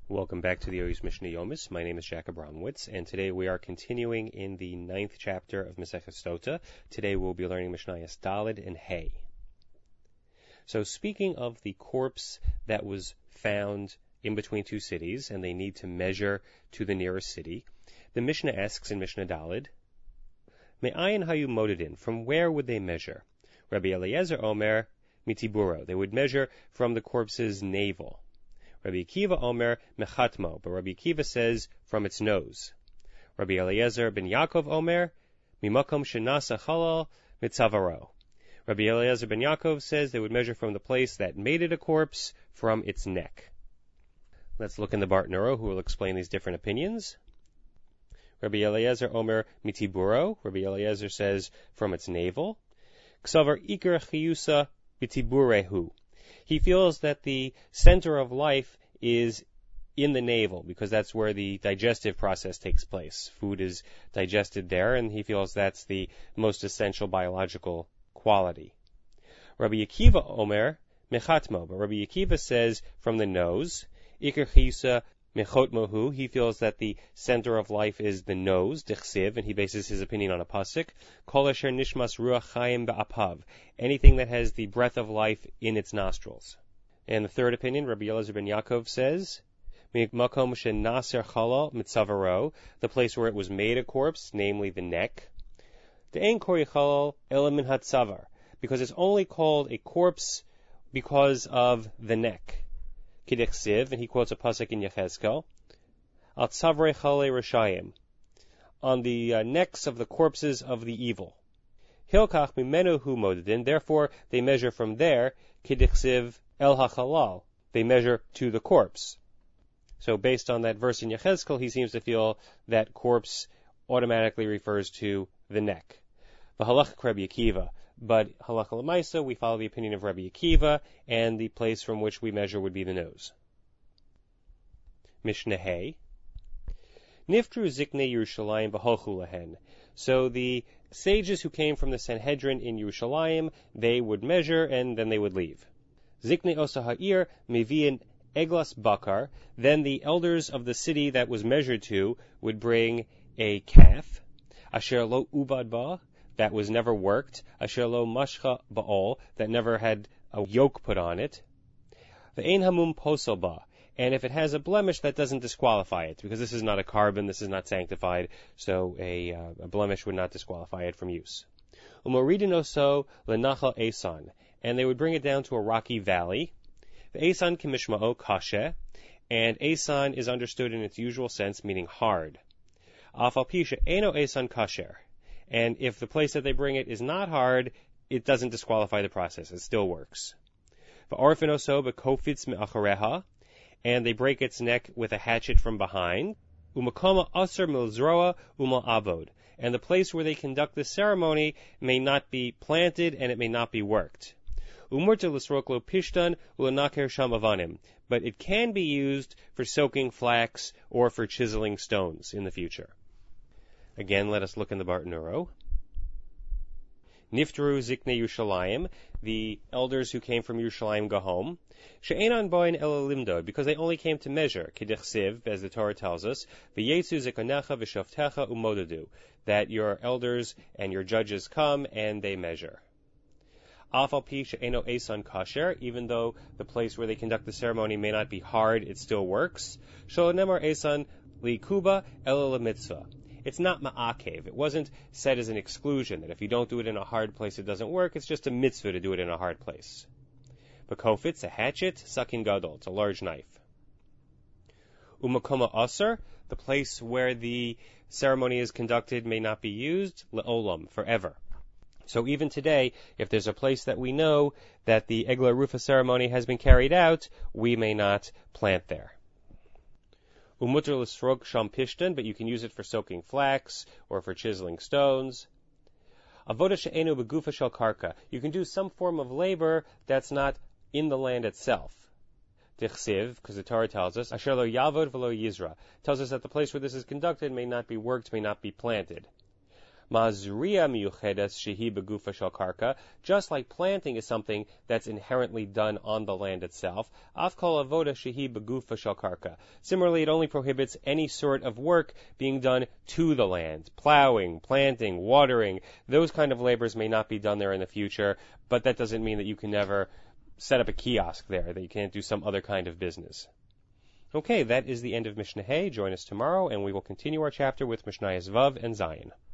Welcome back to the Oyus Mishnah Yomis. My name is Jack Abramowitz, and today we are continuing in the 9th chapter of Maseches Sota. Today we'll be learning Mishnayos Daled and Hay. So speaking of the corpse that was found in between two cities, and they need to measure to the nearest city, the Mishnah asks in Mishnah Daled, Me'ayin hayu modedin, from where would they measure? Rabbi Eliezer Omer mitiburo, they would measure from the corpse's navel. Rabbi Akiva Omer mechatmo, but Rabbi Akiva says from its nose. Rabbi Eliezer ben Yaakov Omer mimakom shenasa chalal mitzavaro. Rabbi Eliezer ben Yaakov says they would measure from the place that made it a corpse from its neck. Let's look in the Bartenura, who will explain these different opinions. Rabbi Eliezer Omer mitiburo. Rabbi Eliezer says from its navel. Ksavar ikar chiyusa bitiburehu. He feels that the center of life is in the navel because that's where the digestive process takes place. Food is digested there, and he feels that's the most essential biological quality. Rabbi Akiva Omer mechatmo, but Rabbi Akiva says from the nose. Iker chiyusa mechotmohu. He feels that the center of life is the nose, dichsiv, and he bases his opinion on a pasuk. Kol asher nishmas ruach chayim ba'apav. Anything that has the breath of life in its nostrils. And the third opinion, Rabbi Eliezer ben Yaakov says, makom shenaser chalal mitzavaro, the place where it was made a corpse, namely the neck. De'en kori chalal ela min hatzavar, because it's only called a corpse because of the neck. Kidichsiv, and he quotes a pasuk in Yechezkel, al tzavre chale rashayim, on the necks of the corpses of the evil. Hilkach mimenu hu modedin, therefore they measure from there, kidichsiv el hachalal, they measure to the corpse. So based on that verse in Yechezkel, he seems to feel that corpse automatically refers to the neck. V'halach Rabbi Akiva. But halacha l'maisa, we follow the opinion of Rabbi Akiva, and the place from which we measure would be the nose. Mishnah Hay. Niftru ziknei Yerushalayim v'holchu lahen. So the sages who came from the Sanhedrin in Yerushalayim, they would measure and then they would leave. Ziknei osa ha'ir mevi'in eglas bakar. Then the elders of the city that was measured to would bring a calf. Asher lo ubad ba, that was never worked, asher lo mashcha ba'ol, that never had a yoke put on it, ve'ein hamum posel ba, and if it has a blemish, that doesn't disqualify it, because this is not a carbon, this is not sanctified, so a blemish would not disqualify it from use. Umoridin oso lenachal esan, and they would bring it down to a rocky valley. Ve'esan kimishma'o kashe, and esan is understood in its usual sense, meaning hard. Afal pisha eno esan kasher. And if the place that they bring it is not hard, it doesn't disqualify the process. It still works. And they break its neck with a hatchet from behind. And the place where they conduct the ceremony may not be planted and it may not be worked. But it can be used for soaking flax or for chiseling stones in the future. Again, let us look in the Bartenura. Niftaru ziknei Yerushalayim, the elders who came from Yerushalayim go home. She'enan boin ela limdod, because they only came to measure, kidichsiv, as the Torah tells us, v'yetzu zikonecha v'shavtecha umodedu, that your elders and your judges come and they measure. Afal pi she'eno esan kasher, even though the place where they conduct the ceremony may not be hard, it still works. Sholonemar esan li kuba ela mitzvah. It's not ma'akev. It wasn't said as an exclusion, that if you don't do it in a hard place, it doesn't work. It's just a mitzvah to do it in a hard place. Bekofitz, a hatchet, sakin gadol, it's a large knife. Umakoma aser, the place where the ceremony is conducted may not be used, le'olam, forever. So even today, if there's a place that we know that the Eglah Rufa ceremony has been carried out, we may not plant there. Umutter l'srog sham pishtan, but you can use it for soaking flax or for chiseling stones. Avoda she'enu begufa shel karka. You can do some form of labor that's not in the land itself. Dichsiv, because the Torah tells us, asher lo yavod v'lo yizra, tells us that the place where this is conducted may not be worked, may not be planted. Mazriya miyuchedes shehi begufa shel karka, just like planting is something that's inherently done on the land itself. Af kol avoda shehi begufa shel karka. Similarly, it only prohibits any sort of work being done to the land. Plowing, planting, watering, those kind of labors may not be done there in the future, but that doesn't mean that you can never set up a kiosk there, that you can't do some other kind of business. Okay, that is the end of Mishnah Hey. Join us tomorrow, and we will continue our chapter with Mishnayos Vav and Zayin.